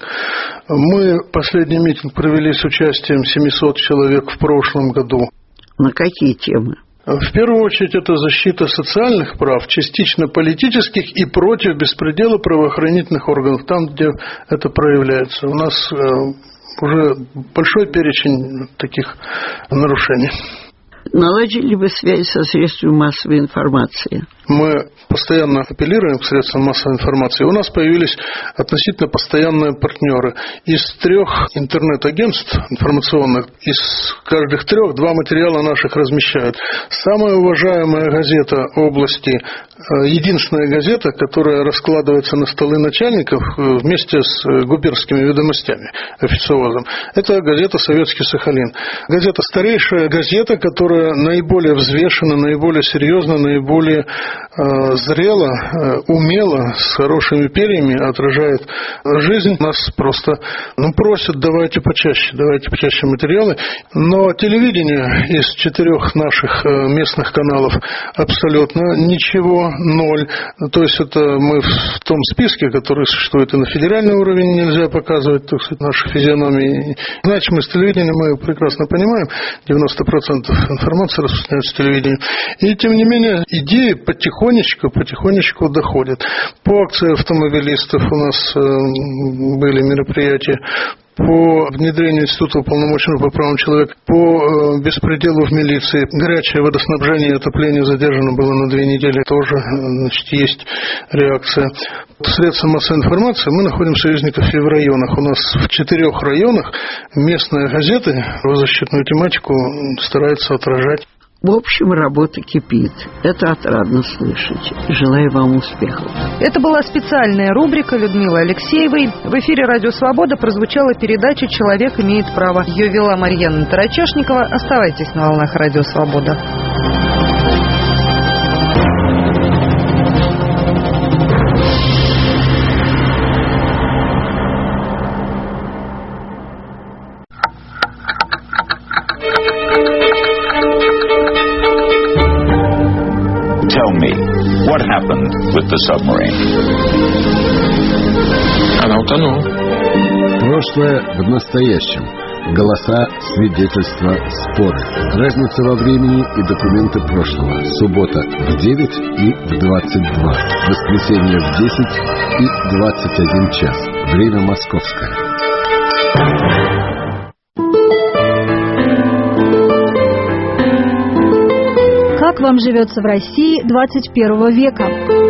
Speaker 9: Мы последний митинг провели с участием семьсот человек в прошлом году.
Speaker 8: На какие темы?
Speaker 9: В первую очередь это защита социальных прав, частично политических и против беспредела правоохранительных органов, там, где это проявляется. У нас уже большой перечень таких нарушений.
Speaker 8: Наладили ли вы связь со средствами массовой информации?
Speaker 9: Мы постоянно апеллируем к средствам массовой информации. У нас появились относительно постоянные партнеры. Из трех интернет-агентств информационных, из каждых трех два материала наших размещают. Самая уважаемая газета области, единственная газета, которая раскладывается на столы начальников вместе с губернскими ведомостями, официозом, это газета «Советский Сахалин». Газета старейшая газета, которая наиболее взвешена, наиболее серьезна, наиболее зрело, умело, с хорошими перьями отражает жизнь. Нас просто ну, просят, давайте почаще, давайте почаще материалы. Но телевидение из четырех наших местных каналов абсолютно ничего, ноль. То есть это мы в том списке, который существует и на федеральный уровень, нельзя показывать, так сказать, наши физиономии. Значимость телевидения мы прекрасно понимаем. девяносто процентов информации распространяется в телевидении. И тем не менее идеи потихонечку, потихонечку доходят. По акции автомобилистов у нас э, были мероприятия, по внедрению Института уполномоченного по правам человека, по э, беспределу в милиции. Горячее водоснабжение и отопление задержано было на две недели. Тоже значит, есть реакция. Средства массовой информации мы находим союзников и в районах. У нас в четырех районах местные газеты правозащитную тематику стараются отражать.
Speaker 8: В общем, работа кипит. Это отрадно слышать. Желаю вам успехов.
Speaker 1: Это была специальная рубрика Людмилы Алексеевой. В эфире «Радио Свобода» прозвучала передача «Человек имеет право». Ее вела Марьяна Тарачешникова. Оставайтесь на волнах «Радио Свобода».
Speaker 10: What happened with the submarine?
Speaker 11: Она утонула.
Speaker 12: Прошлое в настоящем. Голоса, свидетельства, споры. Разница во времени и документы прошлого. Суббота в девять и в двадцать два. Воскресенье в десять и двадцать один час. Время московское.
Speaker 13: Как вам живется в России двадцать первого века?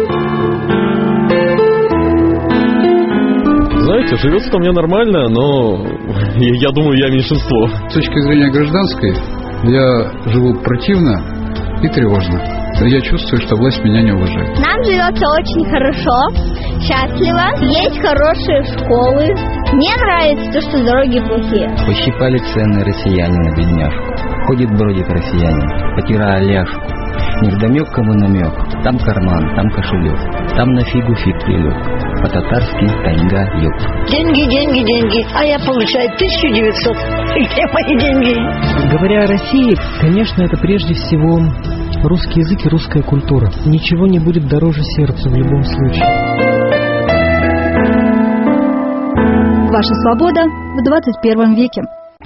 Speaker 14: Знаете, живется-то мне нормально, но я думаю, я меньшинство.
Speaker 15: С точки зрения гражданской, я живу противно и тревожно. Я чувствую, что власть меня не уважает.
Speaker 16: Нам живется очень хорошо, счастливо, есть хорошие школы. Мне нравится то, что дороги плохие.
Speaker 17: Пощипали цены россияне на бедняжку. Ходит, бродит россиянин, потирая ляжку. Невдомек кому намек, там карман, там кошелек, там на фигу фиг прилег, по-татарски тайга юг.
Speaker 18: Деньги, деньги, деньги, а я получаю тысяча девятьсот. Где мои деньги?
Speaker 19: Говоря о России, конечно, это прежде всего русский язык и русская культура. Ничего не будет дороже сердцу в любом случае.
Speaker 13: Ваша свобода в двадцать первом веке.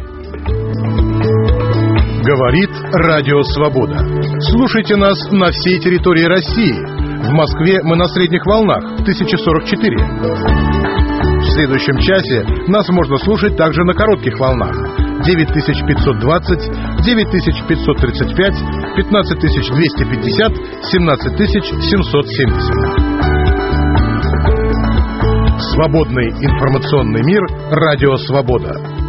Speaker 20: Говорит Радио Свобода. Слушайте нас на всей территории России. В Москве мы на средних волнах тысяча сорок четыре. В следующем часе нас можно слушать также на коротких волнах девять тысяч пятьсот двадцать, девять тысяч пятьсот тридцать пять, пятнадцать тысяч двести пятьдесят, семнадцать тысяч семьсот семьдесят. Свободный информационный мир. Радио Свобода.